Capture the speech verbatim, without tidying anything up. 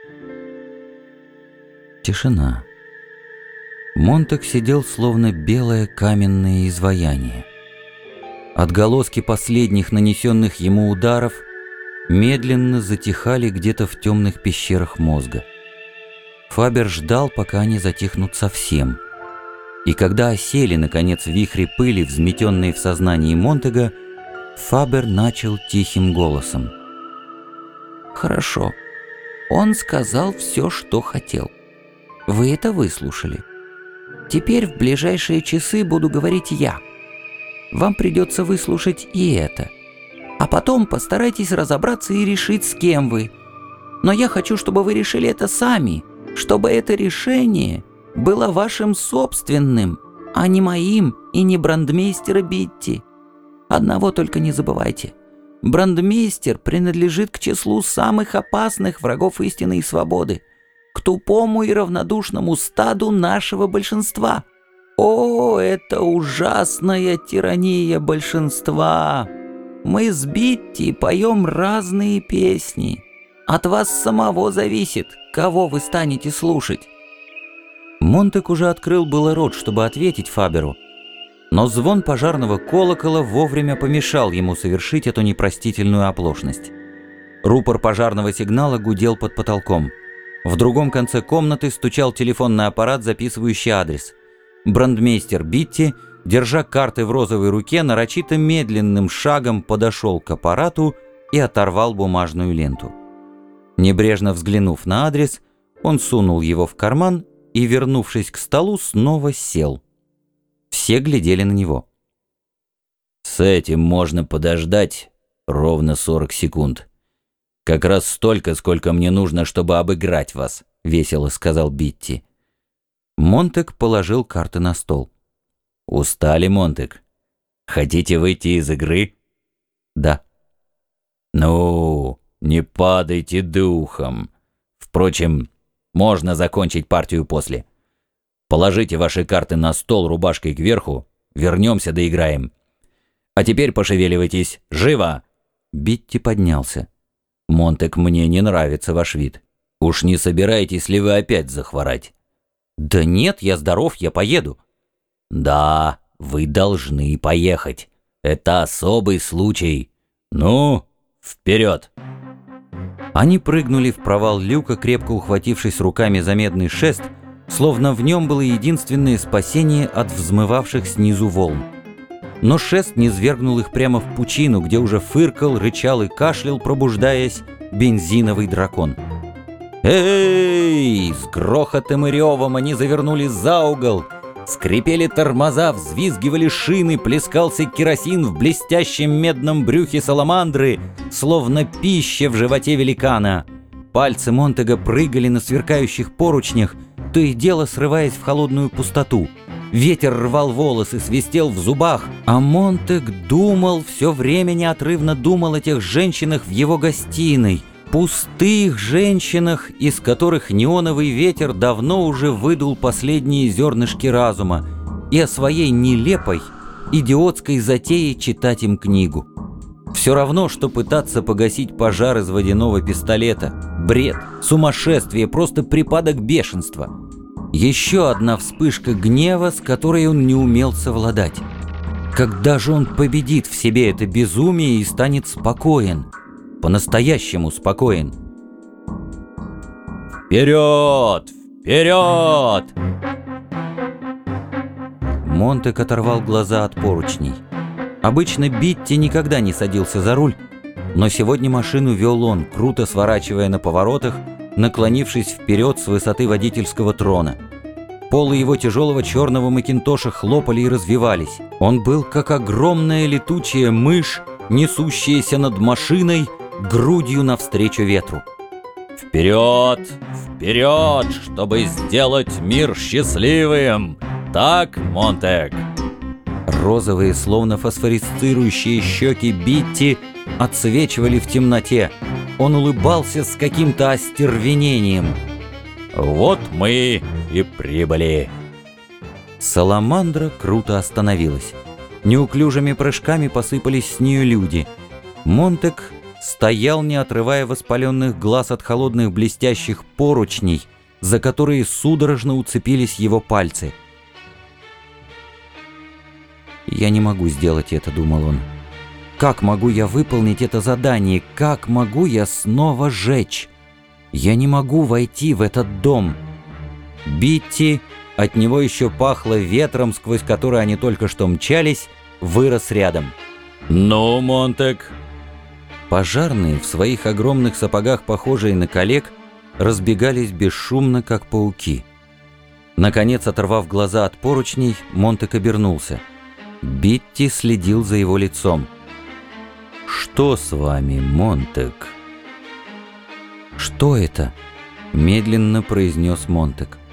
Тишина. Монтек сидел, словно белое каменное изваяние. Отголоски последних нанесенных ему ударов медленно затихали где-то в темных пещерах мозга. Фабер ждал, пока они затихнут совсем. И когда осели, наконец, вихри пыли, взметенные в сознании Монтега, Фабер начал тихим голосом. «Хорошо. Он сказал все, что хотел. Вы это выслушали. Теперь в ближайшие часы буду говорить я. Вам придется выслушать и это. А потом постарайтесь разобраться и решить, с кем вы. Но я хочу, чтобы вы решили это сами, чтобы это решение было вашим собственным, а не моим и не брандмейстера Битти. Одного только не забывайте. Брандмейстер принадлежит к числу самых опасных врагов истины и свободы, к тупому и равнодушному стаду нашего большинства. О, это ужасная тирания большинства! Мы с Битти поем разные песни. От вас самого зависит, кого вы станете слушать». Монтек уже открыл было рот, чтобы ответить Фаберу, но звон пожарного колокола вовремя помешал ему совершить эту непростительную оплошность. Рупор пожарного сигнала гудел под потолком. В другом конце комнаты стучал телефонный аппарат, записывающий адрес. Брандмейстер Битти, держа карты в розовой руке, нарочито медленным шагом подошел к аппарату и оторвал бумажную ленту. Небрежно взглянув на адрес, он сунул его в карман и, вернувшись к столу, снова сел. Все глядели на него. «С этим можно подождать ровно сорок секунд. Как раз столько, сколько мне нужно, чтобы обыграть вас», — весело сказал Битти. Монтек положил карты на стол. «Устали, Монтек? Хотите выйти из игры?» «Да». «Ну, не падайте духом. Впрочем, можно закончить партию после. Положите ваши карты на стол рубашкой кверху, вернемся доиграем. А теперь пошевеливайтесь. Живо!» Битти поднялся. «Монтек, мне не нравится ваш вид. Уж не собираетесь ли вы опять захворать?» «Да нет, я здоров, я поеду». «Да, вы должны поехать. Это особый случай. Ну, вперед!» Они прыгнули в провал люка, крепко ухватившись руками за медный шест, словно в нем было единственное спасение от взмывавших снизу волн. Но шест низвергнул их прямо в пучину, где уже фыркал, рычал и кашлял, пробуждаясь, бензиновый дракон. «Эй!» С грохотом и ревом они завернули за угол. Скрипели тормоза, взвизгивали шины, плескался керосин в блестящем медном брюхе саламандры, словно пища в животе великана. Пальцы Монтега прыгали на сверкающих поручнях, то и дело срываясь в холодную пустоту. Ветер рвал волосы, свистел в зубах, а Монтег думал, все время неотрывно думал о тех женщинах в его гостиной, пустых женщинах, из которых неоновый ветер давно уже выдул последние зернышки разума, и о своей нелепой, идиотской затее читать им книгу. Все равно, что пытаться погасить пожар из водяного пистолета. Бред, сумасшествие, просто припадок бешенства. Еще одна вспышка гнева, с которой он не умел совладать. Когда же он победит в себе это безумие и станет спокоен? По-настоящему спокоен. «Вперед! Вперед!» Монтек оторвал глаза от поручней. Обычно Битти никогда не садился за руль, но сегодня машину вел он, круто сворачивая на поворотах, наклонившись вперед с высоты водительского трона. Полы его тяжелого черного макинтоша хлопали и развивались. Он был как огромная летучая мышь, несущаяся над машиной грудью навстречу ветру. «Вперед! Вперед! Чтобы сделать мир счастливым! Так, Монтек?» Розовые, словно фосфорисцирующие щеки Битти отсвечивали в темноте. Он улыбался с каким-то остервенением. «Вот мы и прибыли!» Саламандра круто остановилась. Неуклюжими прыжками посыпались с нее люди. Монтек стоял, не отрывая воспаленных глаз от холодных блестящих поручней, за которые судорожно уцепились его пальцы. «Я не могу сделать это», — думал он. «Как могу я выполнить это задание? Как могу я снова жечь? Я не могу войти в этот дом». Битти, от него еще пахло ветром, сквозь который они только что мчались, вырос рядом. «Ну, Монтек!» Пожарные, в своих огромных сапогах, похожие на коллег, разбегались бесшумно, как пауки. Наконец, оторвав глаза от поручней, Монтек обернулся. Битти следил за его лицом. «Что с вами, Монтек?» «Что это?» — медленно произнес Монтек.